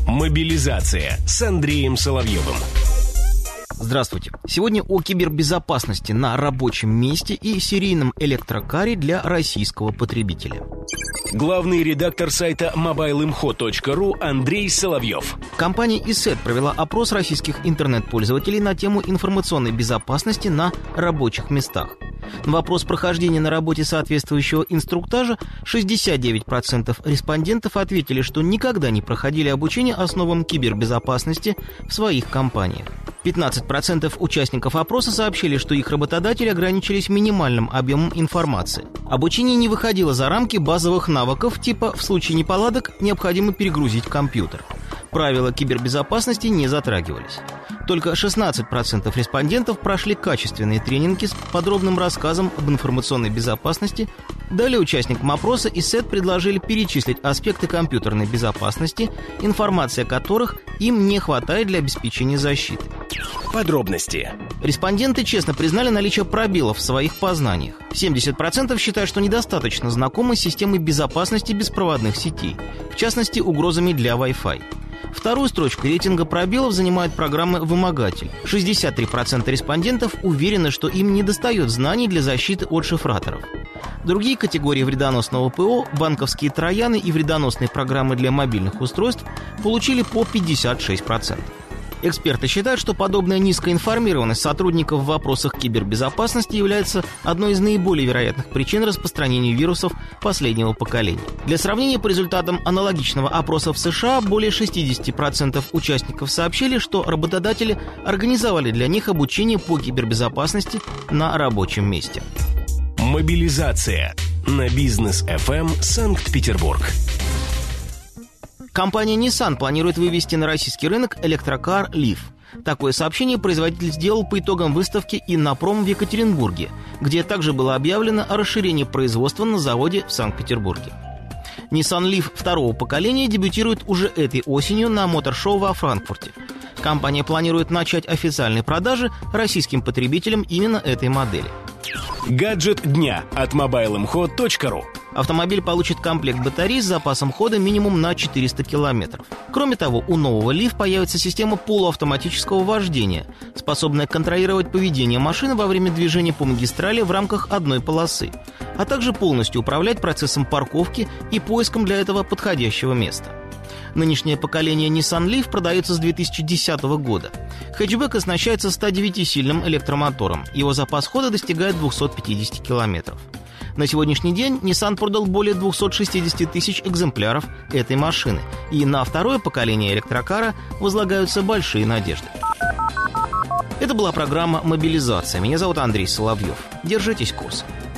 Мобилизация с Андреем Соловьевым. Здравствуйте. Сегодня о кибербезопасности на рабочем месте и серийном электрокаре для российского потребителя. Главный редактор сайта mobilemho.ru Андрей Соловьев. Компания ESET провела опрос российских интернет-пользователей на тему информационной безопасности на рабочих местах. На вопрос прохождения на работе соответствующего инструктажа 69% респондентов ответили, что никогда не проходили обучение основам кибербезопасности в своих компаниях. 15% участников опроса сообщили, что их работодатели ограничились минимальным объемом информации. Обучение не выходило за рамки базовых навыков, типа в случае неполадок необходимо перегрузить компьютер. Правила кибербезопасности не затрагивались. Только 16% респондентов прошли качественные тренинги с подробным рассказом об информационной безопасности. Далее участникам опроса ESET предложили перечислить аспекты компьютерной безопасности, информации о которых им не хватает для обеспечения защиты. Подробности. Респонденты честно признали наличие пробелов в своих познаниях. 70% считают, что недостаточно знакомы с системой безопасности беспроводных сетей, в частности, угрозами для Wi-Fi. Вторую строчку рейтинга пробелов занимают программы-вымогатель. 63% респондентов уверены, что им недостает знаний для защиты от шифраторов. Другие категории вредоносного ПО, банковские трояны и вредоносные программы для мобильных устройств получили по 56%. Эксперты считают, что подобная низкая информированность сотрудников в вопросах кибербезопасности является одной из наиболее вероятных причин распространения вирусов последнего поколения. Для сравнения, по результатам аналогичного опроса в США, более 60% участников сообщили, что работодатели организовали для них обучение по кибербезопасности на рабочем месте. Мобилизация на Бизнес FM Санкт-Петербург. Компания Nissan планирует вывести на российский рынок электрокар Leaf. Такое сообщение производитель сделал по итогам выставки «Иннопром» в Екатеринбурге, где также было объявлено о расширении производства на заводе в Санкт-Петербурге. Nissan Leaf второго поколения дебютирует уже этой осенью на мотор-шоу во Франкфурте. Компания планирует начать официальные продажи российским потребителям именно этой модели. Гаджет дня от mobilemho.ru. Автомобиль получит комплект батарей с запасом хода минимум на 400 километров. Кроме того, у нового Leaf появится система полуавтоматического вождения, способная контролировать поведение машины во время движения по магистрали в рамках одной полосы, а также полностью управлять процессом парковки и поиском для этого подходящего места. Нынешнее поколение Nissan Leaf продается с 2010 года. Хэтчбэк оснащается 109-сильным электромотором. Его запас хода достигает 250 километров. На сегодняшний день Nissan продал более 260 тысяч экземпляров этой машины. И на второе поколение электрокара возлагаются большие надежды. Это была программа «Мобилизация». Меня зовут Андрей Соловьев. Держитесь курса.